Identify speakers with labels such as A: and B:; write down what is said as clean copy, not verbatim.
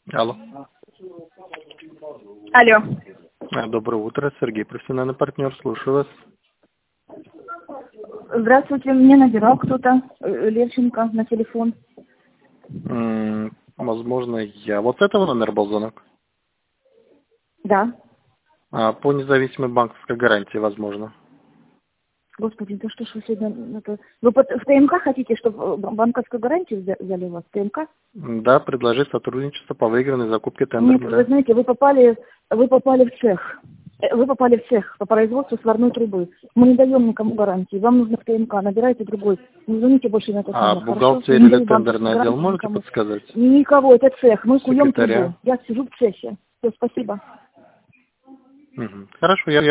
A: Алло.
B: Алло.
A: Доброе утро, Сергей, профессиональный партнер, слушаю вас.
B: Здравствуйте, мне набирал кто-то, Левченко, на телефон.
A: Возможно, я. Вот с этого номера был звонок?
B: Да.
A: По независимой банковской гарантии, возможно.
B: Господи, да что ж вы сегодня... Вы в ТМК хотите, чтобы банковскую гарантию взяли у вас? ТМК?
A: Да, предложить сотрудничество по выигранной закупке
B: Нет,
A: тендерами,
B: вы
A: да.
B: знаете, вы попали в цех. Вы попали в цех по производству сварной трубы. Мы не даем никому гарантии. Вам нужно в ТМК, набирайте другой. Не звоните больше на этот номер, хорошо? Я
A: Бухгалтерия
B: не
A: или
B: даю
A: тендерный
B: банковской
A: отдел
B: гарантии
A: можете
B: никому.
A: подсказать?
B: Никого, это цех. Мы куем трубу.
A: Секретаря.
B: Я сижу в цехе. Все, спасибо.
A: Хорошо, я